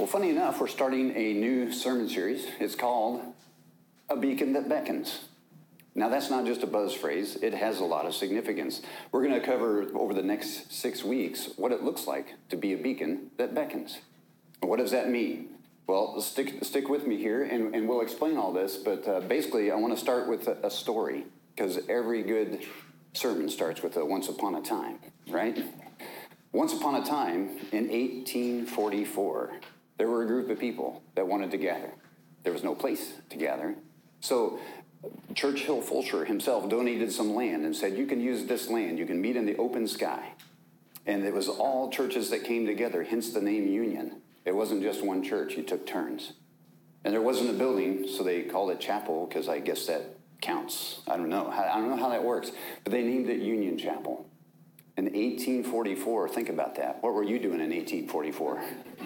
funny enough, we're starting a new sermon series. It's called A Beacon That Beckons. Now, that's not just a buzz phrase. It has a lot of significance. We're going to cover over the next 6 weeks what it looks like to be a beacon that beckons. What does that mean? Well, stick with me here, and we'll explain all this. But basically, I want to start with a story, because every good sermon starts with a once upon a time, right? Once upon a time, in 1844, there were a group of people that wanted to gather. There was no place to gather. So Churchill Fulcher himself donated some land and said, you can use this land. You can meet in the open sky. And it was all churches that came together, hence the name Union. It wasn't just one church. You took turns. And there wasn't a building, so they called it chapel, because I guess that counts. I don't know how that works. But they named it Union Chapel. In 1844, think about that. What were you doing in 1844?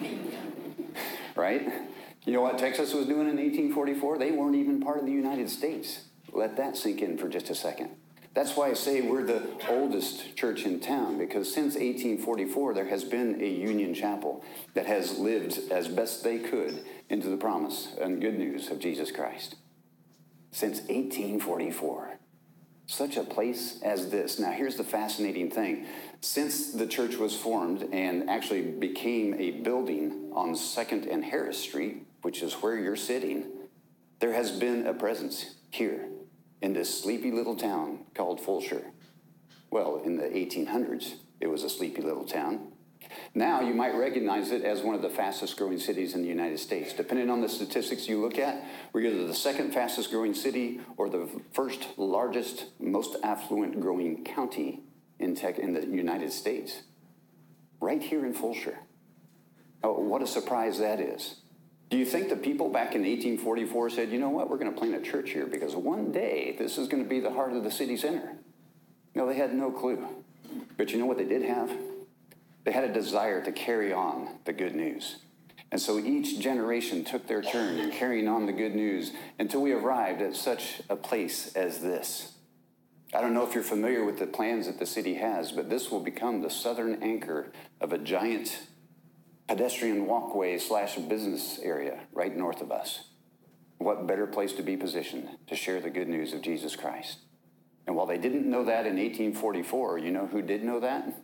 Right? You know what Texas was doing in 1844? They weren't even part of the United States. Let that sink in for just a second. That's why I say we're the oldest church in town, because since 1844, there has been a Union Chapel that has lived as best they could into the promise and good news of Jesus Christ. Since 1844. Such a place as this. Now, here's the fascinating thing. Since the church was formed and actually became a building on 2nd and Harris Street, which is where you're sitting, there has been a presence here in this sleepy little town called Fulcher. Well, in the 1800s, it was a sleepy little town. Now, you might recognize it as one of the fastest growing cities in the United States. Depending on the statistics you look at, we're either the second fastest growing city or the first largest, most affluent growing county in the United States. Right here in Fulcher. Oh, what a surprise that is. Do you think the people back in 1844 said, you know what, we're going to plant a church here because one day this is going to be the heart of the city center? No, they had no clue. But you know what they did have? They had a desire to carry on the good news. And so each generation took their turn in carrying on the good news until we arrived at such a place as this. I don't know if you're familiar with the plans that the city has, but this will become the southern anchor of a giant pedestrian walkway / business area right north of us. What better place to be positioned to share the good news of Jesus Christ? And while they didn't know that in 1844, you know who did know that?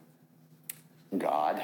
God.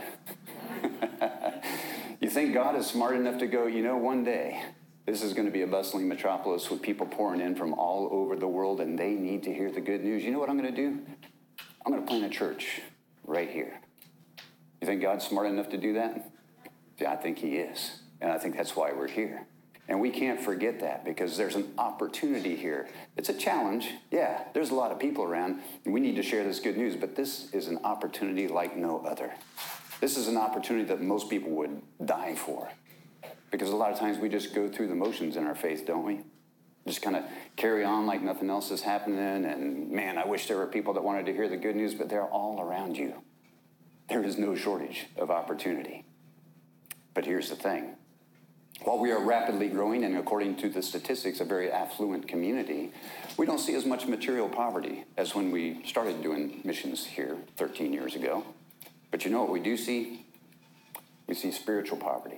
You think God is smart enough to go, you know, one day this is going to be a bustling metropolis with people pouring in from all over the world, and they need to hear the good news. You know what I'm going to do? I'm going to plant a church right here. You think God's smart enough to do that? Yeah, I think he is. And I think that's why we're here. And we can't forget that, because there's an opportunity here. It's a challenge. Yeah, there's a lot of people around, and we need to share this good news, but this is an opportunity like no other. This is an opportunity that most people would die for, because a lot of times we just go through the motions in our faith, don't we? Just kind of carry on like nothing else is happening, and man, I wish there were people that wanted to hear the good news, but they're all around you. There is no shortage of opportunity. But here's the thing. While we are rapidly growing and, according to the statistics, a very affluent community, we don't see as much material poverty as when we started doing missions here 13 years ago. But you know what we do see? We see spiritual poverty.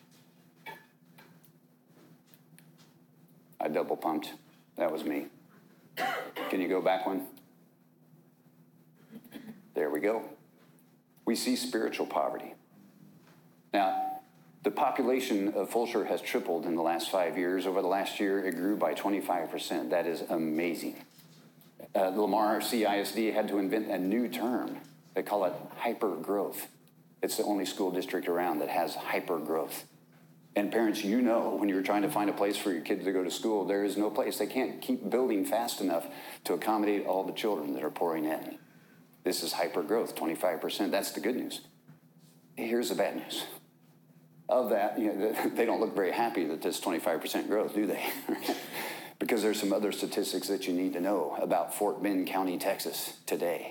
I double pumped. That was me. Can you go back one? There we go. We see spiritual poverty. Now, the population of Fulcher has tripled in the last 5 years. Over the last year, it grew by 25%. That is amazing. Lamar CISD had to invent a new term. They call it hyper-growth. It's the only school district around that has hyper-growth. And parents, you know, when you're trying to find a place for your kids to go to school, there is no place. They can't keep building fast enough to accommodate all the children that are pouring in. This is hyper-growth, 25%. That's the good news. Here's the bad news. Of that, you know, they don't look very happy that this 25% growth, do they? Because there's some other statistics that you need to know about Fort Bend County, Texas today.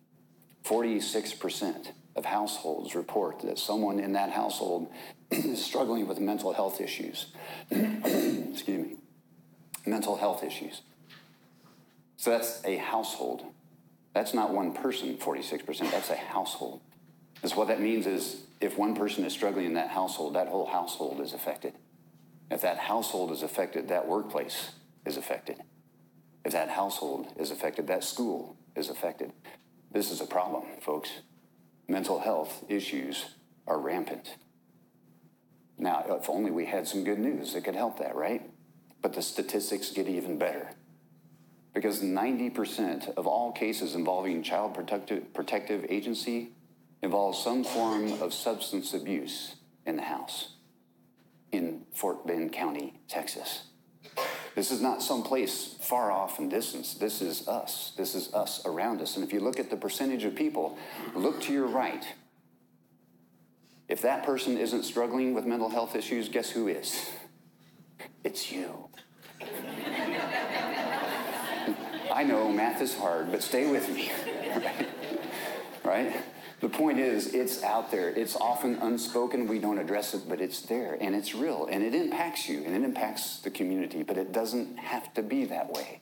46% of households report that someone in that household is struggling with mental health issues. Excuse me. Mental health issues. So that's a household. That's not one person, 46%. That's a household. Because what that means is if one person is struggling in that household, that whole household is affected. If that household is affected, that workplace is affected. If that household is affected, that school is affected. This is a problem, folks. Mental health issues are rampant. Now, if only we had some good news that could help that, right? But the statistics get even better. Because 90% of all cases involving Child Protective Agency involves some form of substance abuse in the house in Fort Bend County, Texas. This is not some place far off in distance. This is us. This is us around us. And if you look at the percentage of people, look to your right. If that person isn't struggling with mental health issues, guess who is? It's you. I know math is hard, but stay with me. Right? The point is, it's out there. It's often unspoken. We don't address it, but it's there, and it's real, and it impacts you, and it impacts the community, but it doesn't have to be that way.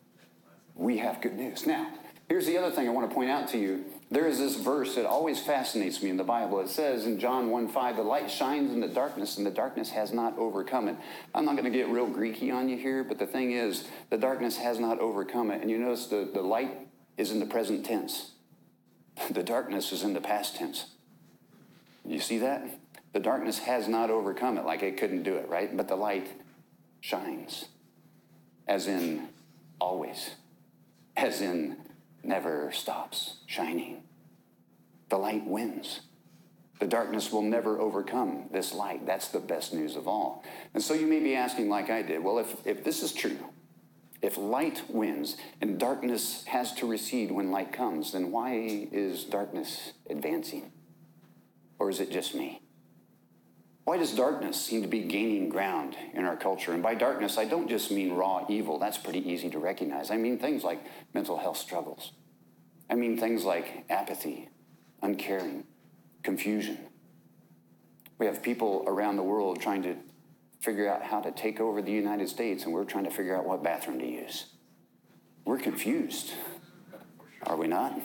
We have good news. Now, here's the other thing I want to point out to you. There is this verse that always fascinates me in the Bible. It says in John 1:5, the light shines in the darkness, and the darkness has not overcome it. I'm not going to get real Greeky on you here, but the thing is, the darkness has not overcome it. And you notice the light is in the present tense. The darkness is in the past tense. You see that? The darkness has not overcome it, like it couldn't do it, right? But the light shines, as in always, as in never stops shining. The light wins. The darkness will never overcome this light. That's the best news of all. And so you may be asking, like I did, well, if this is true, if light wins and darkness has to recede when light comes, then why is darkness advancing? Or is it just me? Why does darkness seem to be gaining ground in our culture? And by darkness, I don't just mean raw evil. That's pretty easy to recognize. I mean things like mental health struggles. I mean things like apathy, uncaring, confusion. We have people around the world trying to figure out how to take over the United States, and we're trying to figure out what bathroom to use. We're confused, are we not?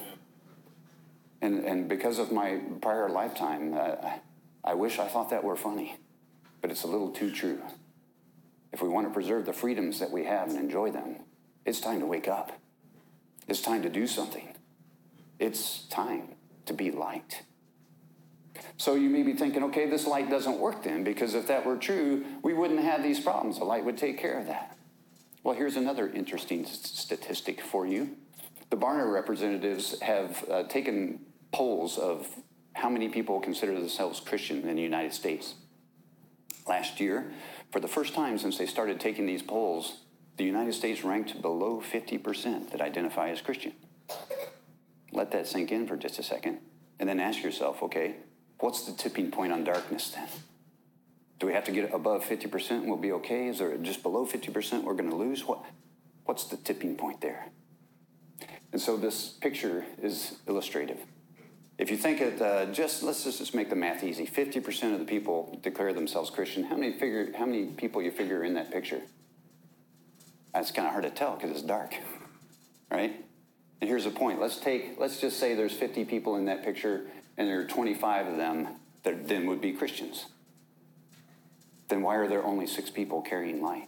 And because of my prior lifetime, I wish I thought that were funny, but it's a little too true. If we want to preserve the freedoms that we have and enjoy them, it's time to wake up. It's time to do something. It's time to be light. So you may be thinking, okay, this light doesn't work then, because if that were true, we wouldn't have these problems. The light would take care of that. Well, here's another interesting statistic for you. The Barna representatives have taken polls of how many people consider themselves Christian in the United States. Last year, for the first time since they started taking these polls, the United States ranked below 50% that identify as Christian. Let that sink in for just a second, and then ask yourself, okay, what's the tipping point on darkness then? Do we have to get above 50% and we'll be okay? Is there just below 50% we're going to lose? What's the tipping point there? And so this picture is illustrative. If you think it, let's just make the math easy. 50% of the people declare themselves Christian. How many people you figure are in that picture? That's kind of hard to tell because it's dark, right? And here's the point. Let's just say there's 50 people in that picture, and there are 25 of them that then would be Christians. Then why are there only 6 people carrying light?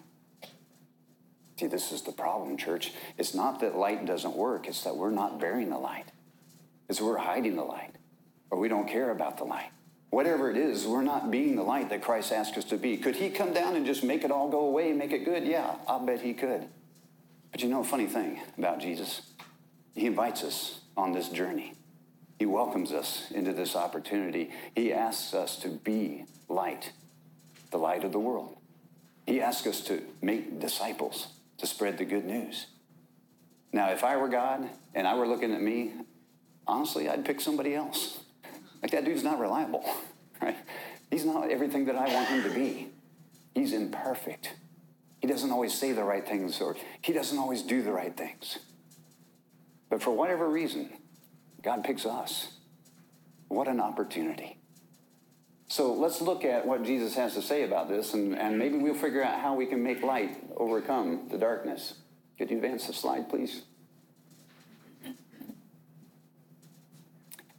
See, this is the problem, church. It's not that light doesn't work. It's that we're not bearing the light. It's we're hiding the light, or we don't care about the light. Whatever it is, we're not being the light that Christ asked us to be. Could he come down and just make it all go away and make it good? Yeah, I'll bet he could. But you know a funny thing about Jesus? He invites us on this journey. He welcomes us into this opportunity. He asks us to be light, the light of the world. He asks us to make disciples, to spread the good news. Now, if I were God and I were looking at me, honestly, I'd pick somebody else. Like, that dude's not reliable, right? He's not everything that I want him to be. He's imperfect. He doesn't always say the right things, or he doesn't always do the right things. But for whatever reason, God picks us. What an opportunity. So let's look at what Jesus has to say about this, and maybe we'll figure out how we can make light overcome the darkness. Could you advance the slide, please?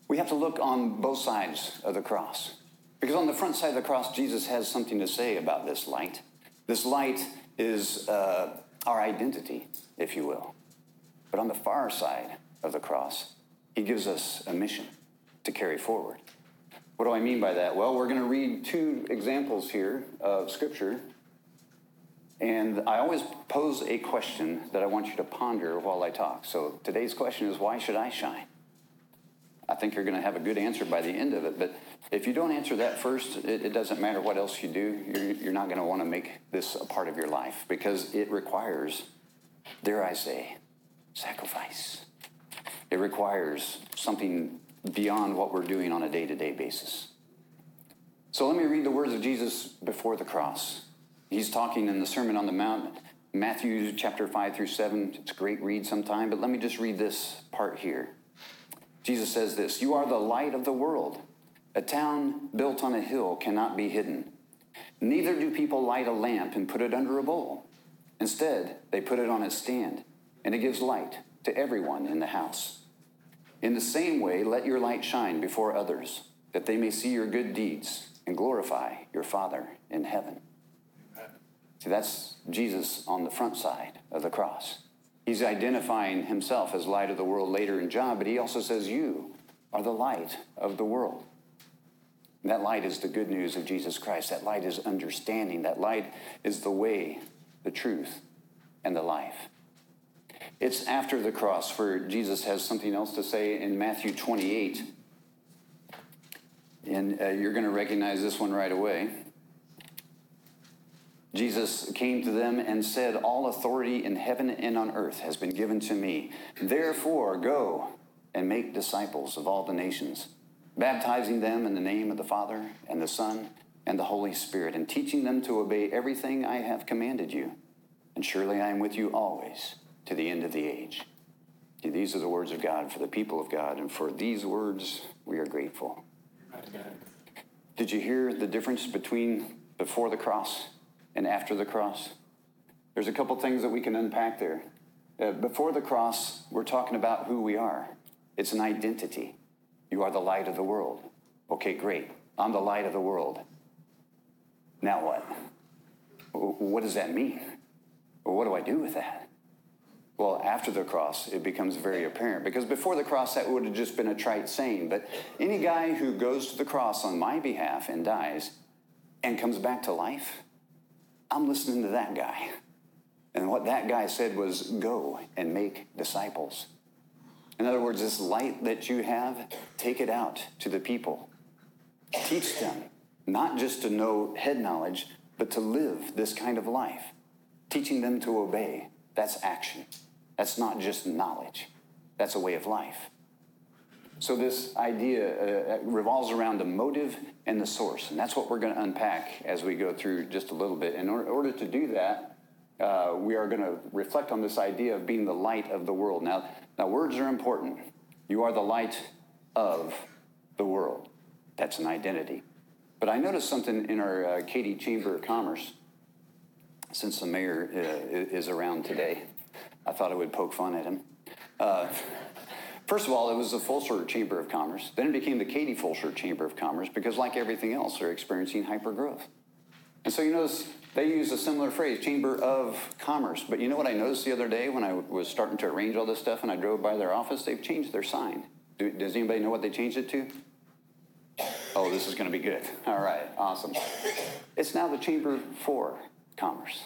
We have to look on both sides of the cross. Because on the front side of the cross, Jesus has something to say about this light. This light is our identity, if you will. But on the far side of the cross, he gives us a mission to carry forward. What do I mean by that? Well, we're going to read two examples here of Scripture. And I always pose a question that I want you to ponder while I talk. So today's question is, why should I shine? I think you're going to have a good answer by the end of it. But if you don't answer that first, it doesn't matter what else you do. You're not going to want to make this a part of your life because it requires, dare I say, sacrifice. It requires something beyond what we're doing on a day-to-day basis. So let me read the words of Jesus before the cross. He's talking in the Sermon on the Mount, Matthew chapter 5 through 7. It's a great read sometime, but let me just read this part here. Jesus says this, "You are the light of the world. A town built on a hill cannot be hidden. Neither do people light a lamp and put it under a bowl. Instead, they put it on its stand, and it gives light to everyone in the house. In the same way, let your light shine before others, that they may see your good deeds and glorify your Father in heaven." See, that's Jesus on the front side of the cross. He's identifying himself as light of the world later in John, but he also says, you are the light of the world. And that light is the good news of Jesus Christ. That light is understanding. That light is the way, the truth, and the life. It's after the cross where Jesus has something else to say in Matthew 28. And you're going to recognize this one right away. Jesus came to them and said, "All authority in heaven and on earth has been given to me. Therefore, go and make disciples of all the nations, baptizing them in the name of the Father and the Son and the Holy Spirit, and teaching them to obey everything I have commanded you. And surely I am with you always to the end of the age." See, these are the words of God for the people of God, and for these words we are grateful. Did you hear the difference between before the cross and after the cross? There's a couple things that we can unpack there. Before the cross, we're talking about who we are. It's an identity. You are the light of the world. Okay, great. I'm the light of the world. Now what? What does that mean? Well, what do I do with that? Well, after the cross, it becomes very apparent. Because before the cross, that would have just been a trite saying. But any guy who goes to the cross on my behalf and dies and comes back to life, I'm listening to that guy. And what that guy said was, go and make disciples. In other words, this light that you have, take it out to the people. Teach them, not just to know head knowledge, but to live this kind of life. Teaching them to obey, that's action. That's not just knowledge. That's a way of life. So this idea revolves around the motive and the source. And that's what we're going to unpack as we go through just a little bit. In order to do that, we are going to reflect on this idea of being the light of the world. Now, words are important. You are the light of the world. That's an identity. But I noticed something in our Katy Chamber of Commerce, since the mayor is around today. I thought I would poke fun at him. First of all, it was the Fulshear Chamber of Commerce. Then it became the Katy Fulshear Chamber of Commerce because, like everything else, they're experiencing hypergrowth. And so you notice they use a similar phrase, Chamber of Commerce. But you know what I noticed the other day when I was starting to arrange all this stuff and I drove by their office? They've changed their sign. Does anybody know what they changed it to? Oh, this is going to be good. All right, awesome. It's now the Chamber for Commerce.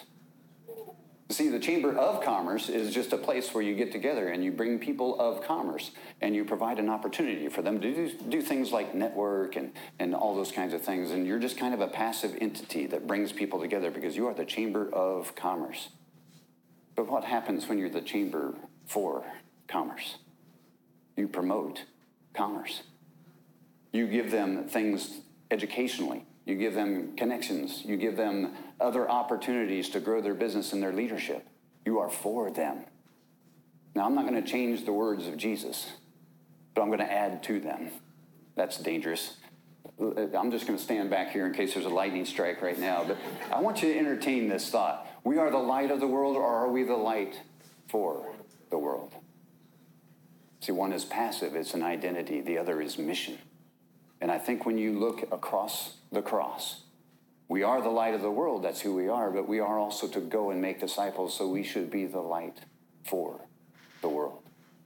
See, the Chamber of Commerce is just a place where you get together and you bring people of commerce and you provide an opportunity for them to do things like network and all those kinds of things. And you're just kind of a passive entity that brings people together because you are the Chamber of Commerce. But what happens when you're the Chamber for Commerce? You promote commerce. You give them things educationally. You give them connections. You give them other opportunities to grow their business and their leadership. You are for them. Now, I'm not going to change the words of Jesus, but I'm going to add to them. That's dangerous. I'm just going to stand back here in case there's a lightning strike right now, but I want you to entertain this thought. We are the light of the world, or are we the light for the world? See, one is passive, it's an identity. The other is mission. And I think when you look across the cross, we are the light of the world, that's who we are, but we are also to go and make disciples, so we should be the light for the world.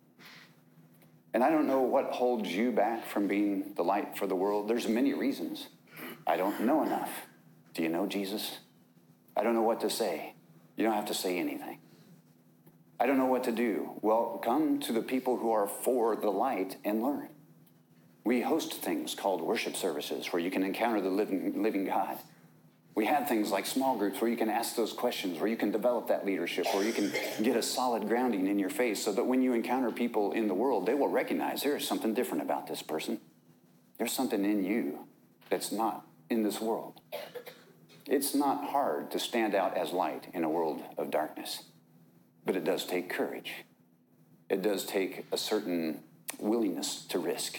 And I don't know what holds you back from being the light for the world. There's many reasons. I don't know enough. Do you know Jesus? I don't know what to say. You don't have to say anything. I don't know what to do. Well, come to the people who are for the light and learn. We host things called worship services where you can encounter the living God. We have things like small groups where you can ask those questions, where you can develop that leadership, where you can get a solid grounding in your faith so that when you encounter people in the world, they will recognize there's something different about this person. There's something in you that's not in this world. It's not hard to stand out as light in a world of darkness, but it does take courage. It does take a certain willingness to risk,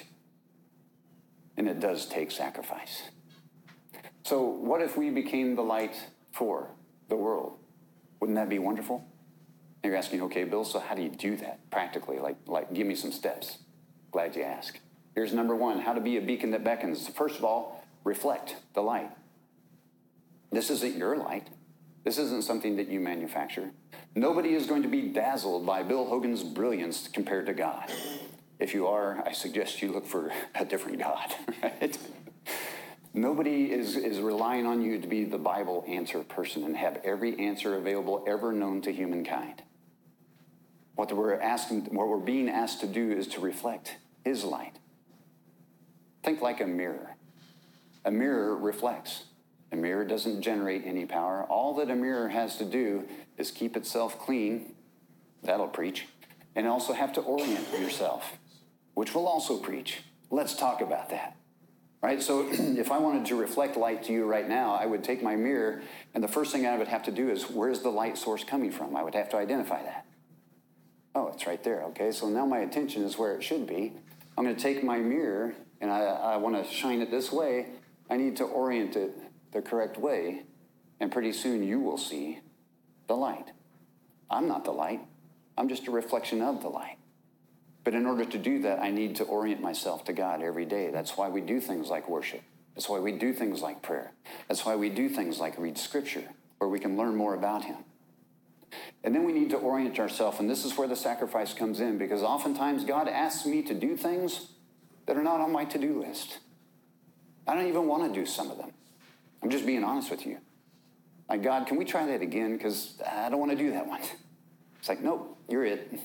and it does take sacrifice. So what if we became the light for the world? Wouldn't that be wonderful? And you're asking, okay, Bill, so how do you do that practically? Like, give me some steps. Glad you asked. Here's number one, how to be a beacon that beckons. First of all, reflect the light. This isn't your light. This isn't something that you manufacture. Nobody is going to be dazzled by Bill Hogan's brilliance compared to God. If you are, I suggest you look for a different God, right? Nobody is relying on you to be the Bible answer person and have every answer available ever known to humankind. What we're being asked to do is to reflect his light. Think like a mirror. A mirror reflects. A mirror doesn't generate any power. All that a mirror has to do is keep itself clean. That'll preach. And also have to orient yourself, which will also preach. Let's talk about that. Right? So if I wanted to reflect light to you right now, I would take my mirror, and the first thing I would have to do is, where's the light source coming from? I would have to identify that. Oh, it's right there. Okay, so now my attention is where it should be. I'm going to take my mirror, and I want to shine it this way. I need to orient it the correct way, and pretty soon you will see the light. I'm not the light. I'm just a reflection of the light. But in order to do that, I need to orient myself to God every day. That's why we do things like worship. That's why we do things like prayer. That's why we do things like read scripture, where we can learn more about him. And then we need to orient ourselves, and this is where the sacrifice comes in, because oftentimes God asks me to do things that are not on my to-do list. I don't even want to do some of them. I'm just being honest with you. Like, God, can we try that again? Because I don't want to do that one. It's like, nope, you're it.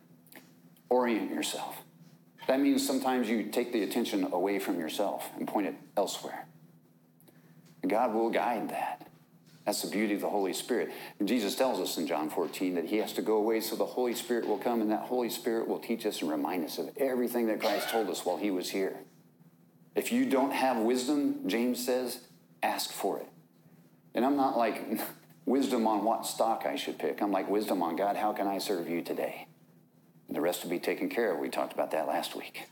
Orient yourself. That means sometimes you take the attention away from yourself and point it elsewhere. God will guide that. That's the beauty of the Holy Spirit. And Jesus tells us in John 14 that he has to go away so the Holy Spirit will come, and that Holy Spirit will teach us and remind us of everything that Christ told us while he was here. If you don't have wisdom, James says, ask for it. And I'm not like wisdom on what stock I should pick. I'm like wisdom on, God, how can I serve you today? And the rest will be taken care of. We talked about that last week.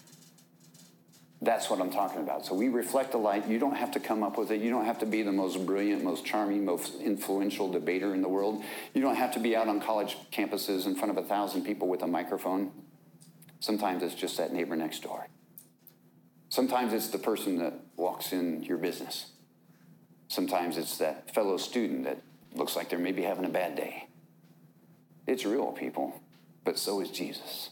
That's what I'm talking about. So we reflect the light. You don't have to come up with it. You don't have to be the most brilliant, most charming, most influential debater in the world. You don't have to be out on college campuses in front of 1,000 people with a microphone. Sometimes it's just that neighbor next door. Sometimes it's the person that walks in your business. Sometimes it's that fellow student that looks like they're maybe having a bad day. It's real, people, but so is Jesus.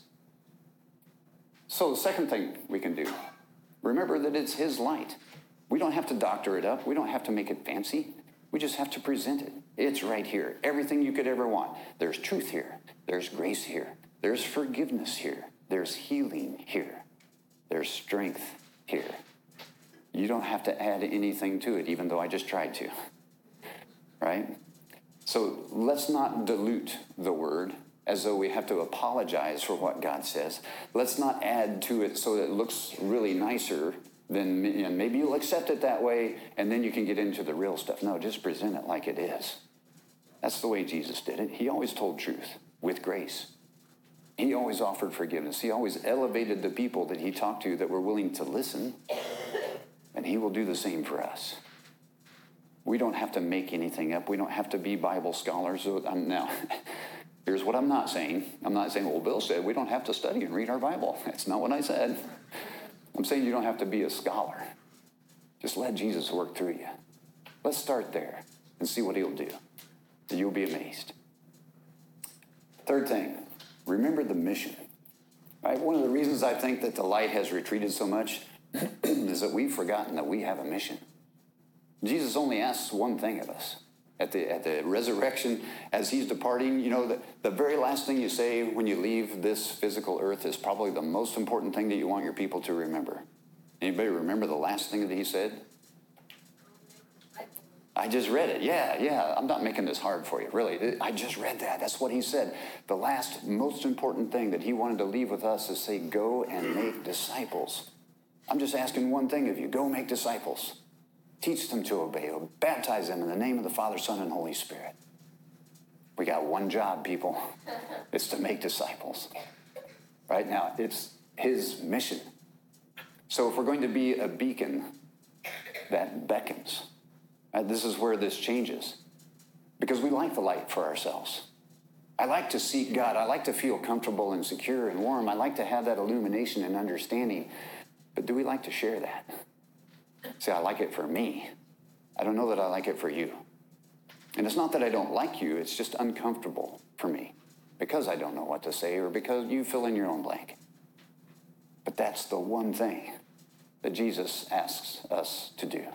So the second thing we can do, remember that it's his light. We don't have to doctor it up. We don't have to make it fancy. We just have to present it. It's right here. Everything you could ever want. There's truth here. There's grace here. There's forgiveness here. There's healing here. There's strength here. You don't have to add anything to it, even though I just tried to. Right? So let's not dilute the word as though we have to apologize for what God says. Let's not add to it so that it looks really nicer than, and maybe you'll accept it that way, and then you can get into the real stuff. No, just present it like it is. That's the way Jesus did it. He always told truth with grace. He always offered forgiveness. He always elevated the people that he talked to that were willing to listen, and he will do the same for us. We don't have to make anything up. We don't have to be Bible scholars. Now, Here's what I'm not saying. I'm not saying, well, Bill said we don't have to study and read our Bible. That's not what I said. I'm saying you don't have to be a scholar. Just let Jesus work through you. Let's start there and see what he'll do. And you'll be amazed. Third thing, remember the mission. Right? One of the reasons I think that the light has retreated so much is that we've forgotten that we have a mission. Jesus only asks one thing of us. At the resurrection, as he's departing, you know, the very last thing you say when you leave this physical earth is probably the most important thing that you want your people to remember. Anybody remember the last thing that he said? I just read it. Yeah. I'm not making this hard for you, really. I just read that. That's what he said. The last, most important thing that he wanted to leave with us is say, go and make disciples. I'm just asking one thing of you. Go make disciples. Teach them to obey. Baptize them in the name of the Father, Son, and Holy Spirit. We got one job, people. It's to make disciples. Right now, it's his mission. So if we're going to be a beacon that beckons, this is where this changes. Because we like the light for ourselves. I like to seek God. I like to feel comfortable and secure and warm. I like to have that illumination and understanding. But do we like to share that? See, I like it for me. I don't know that I like it for you. And it's not that I don't like you. It's just uncomfortable for me because I don't know what to say or because you fill in your own blank. But that's the one thing that Jesus asks us to do.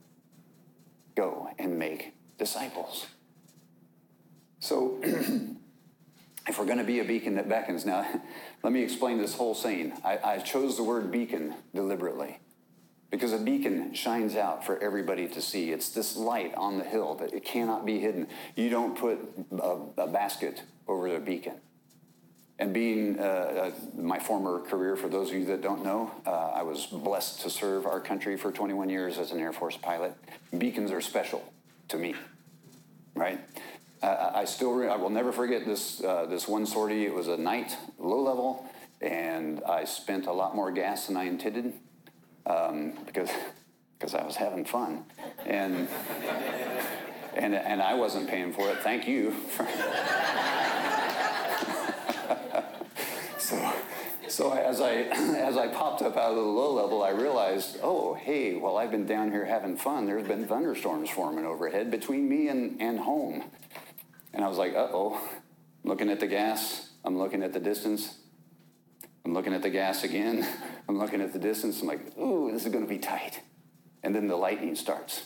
Go and make disciples. So if we're going to be a beacon that beckons, now let me explain this whole saying. I chose the word beacon deliberately. Because a beacon shines out for everybody to see. It's this light on the hill that it cannot be hidden. You don't put a basket over the beacon. And being my former career, for those of you that don't know, I was blessed to serve our country for 21 years as an Air Force pilot. Beacons are special to me, right? I will never forget this one sortie. It was a night, low level, and I spent a lot more gas than I intended. Because I was having fun, and I wasn't paying for it. Thank you. So as I popped up out of the low level, I realized, oh, hey, while I've been down here having fun, there's been thunderstorms forming overhead between me and home, and I was like, uh-oh. Looking at the gas, I'm looking at the distance. I'm looking at the gas again. I'm looking at the distance. I'm like, ooh, this is going to be tight. And then the lightning starts.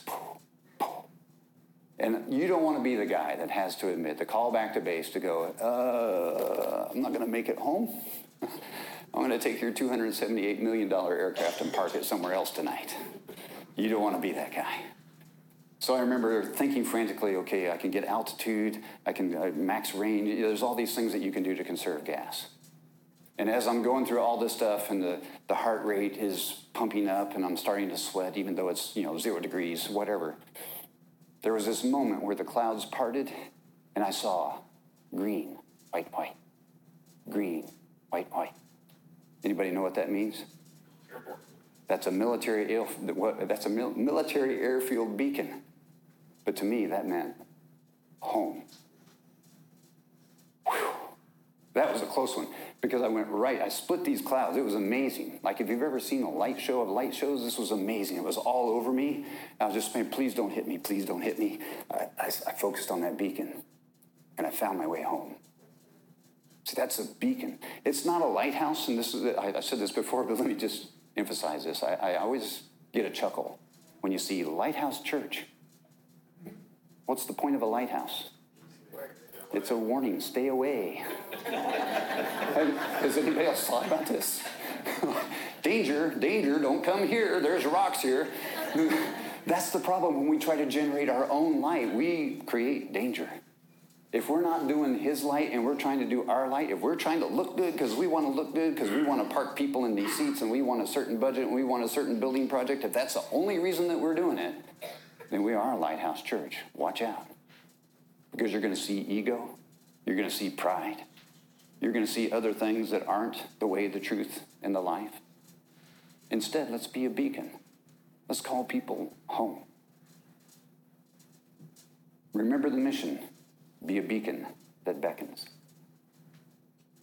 And you don't want to be the guy that has to admit, the call back to base to go, I'm not going to make it home. I'm going to take your $278 million aircraft and park it somewhere else tonight. You don't want to be that guy. So I remember thinking frantically, okay, I can get altitude, I can max range. There's all these things that you can do to conserve gas. And as I'm going through all this stuff and the heart rate is pumping up and I'm starting to sweat, even though it's 0 degrees, whatever, there was this moment where the clouds parted and I saw green, white, white, green, white, white. Anybody know what that means? That's a military airfield beacon. But to me, that meant home. Whew. That was a close one because I went right. I split these clouds. It was amazing. Like if you've ever seen a light show of light shows, this was amazing. It was all over me. I was just saying, please don't hit me. Please don't hit me. I focused on that beacon and I found my way home. See, that's a beacon. It's not a lighthouse. And this is, I said this before, but let me just emphasize this. I always get a chuckle when you see Lighthouse Church. What's the point of a lighthouse? It's a warning, stay away. Has anybody else thought about this? Danger, danger, don't come here. There's rocks here. That's the problem when we try to generate our own light. We create danger. If we're not doing his light and we're trying to do our light, if we're trying to look good because we want to look good, because we want to park people in these seats and we want a certain budget and we want a certain building project, if that's the only reason that we're doing it, then we are a Lighthouse Church. Watch out. Because you're going to see ego. You're going to see pride. You're going to see other things that aren't the way, the truth, and the life. Instead, let's be a beacon. Let's call people home. Remember the mission. Be a beacon that beckons.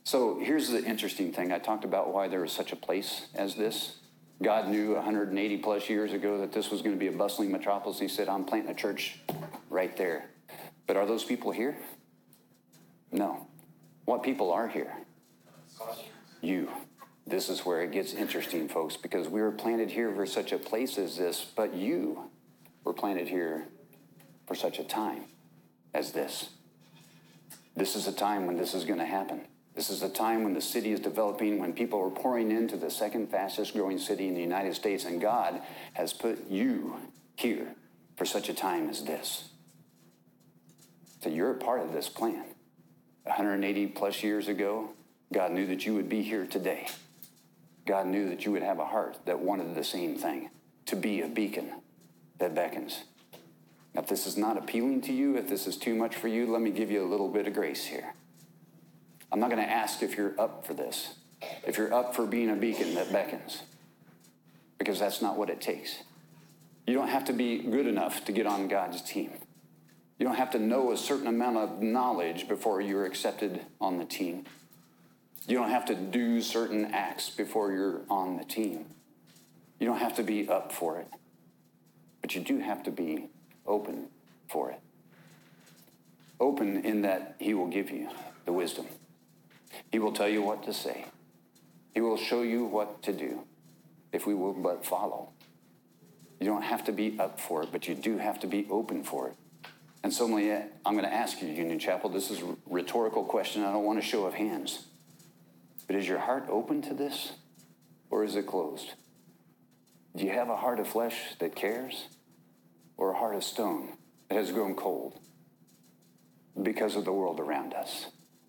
So here's the interesting thing. I talked about why there is such a place as this. God knew 180 plus years ago that this was going to be a bustling metropolis. He said, I'm planting a church right there. But are those people here? No. What people are here? You. This is where it gets interesting, folks, because we were planted here for such a place as this, but you were planted here for such a time as this. This is a time when this is going to happen. This is a time when the city is developing, when people are pouring into the second fastest growing city in the United States, and God has put you here for such a time as this. So you're a part of this plan. 180 plus years ago, God knew that you would be here today. God knew that you would have a heart that wanted the same thing, to be a beacon that beckons. Now, if this is not appealing to you, if this is too much for you, let me give you a little bit of grace here. I'm not going to ask if you're up for this, if you're up for being a beacon that beckons, because that's not what it takes. You don't have to be good enough to get on God's team. You don't have to know a certain amount of knowledge before you're accepted on the team. You don't have to do certain acts before you're on the team. You don't have to be up for it, but you do have to be open for it. Open in that he will give you the wisdom. He will tell you what to say. He will show you what to do if we will but follow. You don't have to be up for it, but you do have to be open for it. And so I'm going to ask you, Union Chapel, this is a rhetorical question. I don't want a show of hands. But is your heart open to this, or is it closed? Do you have a heart of flesh that cares, or a heart of stone that has grown cold because of the world around us?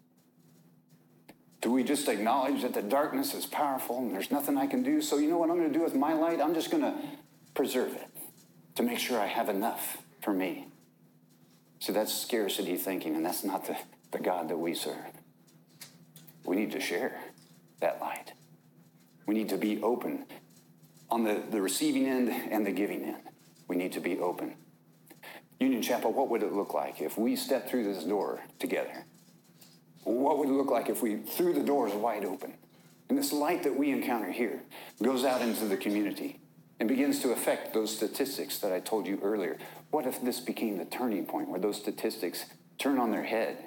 Do we just acknowledge that the darkness is powerful and there's nothing I can do? So you know what I'm going to do with my light? I'm just going to preserve it to make sure I have enough for me. So that's scarcity thinking, and that's not the God that we serve. We need to share that light. We need to be open on the receiving end and the giving end. We need to be open. Union Chapel, what would it look like if we stepped through this door together? What would it look like if we threw the doors wide open? And this light that we encounter here goes out into the community and begins to affect those statistics that I told you earlier. What if this became the turning point where those statistics turn on their head?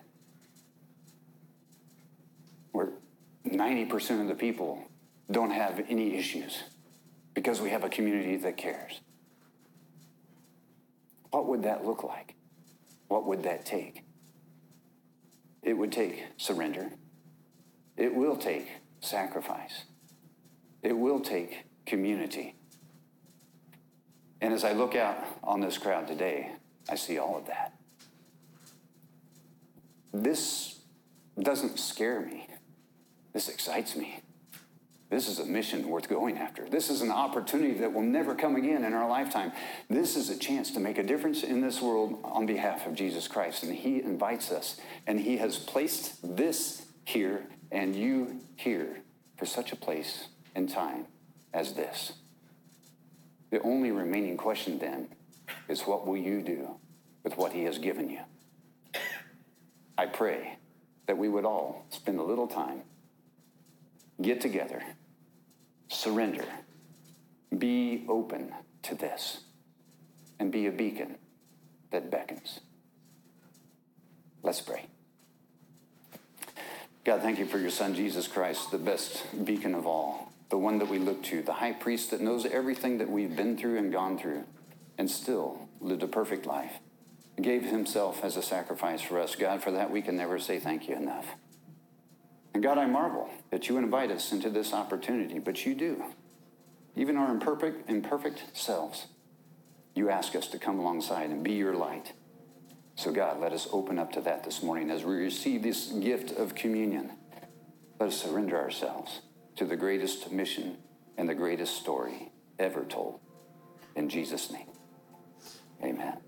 Where 90% of the people don't have any issues because we have a community that cares. What would that look like? What would that take? It would take surrender. It will take sacrifice. It will take community. And as I look out on this crowd today, I see all of that. This doesn't scare me. This excites me. This is a mission worth going after. This is an opportunity that will never come again in our lifetime. This is a chance to make a difference in this world on behalf of Jesus Christ. And he invites us, and he has placed this here and you here for such a place and time as this. The only remaining question then is, what will you do with what he has given you? I pray that we would all spend a little time, get together, surrender, be open to this, and be a beacon that beckons. Let's pray. God, thank you for your Son, Jesus Christ, the best beacon of all, the one that we look to, the high priest that knows everything that we've been through and gone through, and still lived a perfect life, gave himself as a sacrifice for us. God, for that we can never say thank you enough. And God, I marvel that you invite us into this opportunity, but you do. Even our imperfect selves, you ask us to come alongside and be your light. So God, let us open up to that this morning as we receive this gift of communion. Let us surrender ourselves to the greatest mission and the greatest story ever told. In Jesus' name, amen.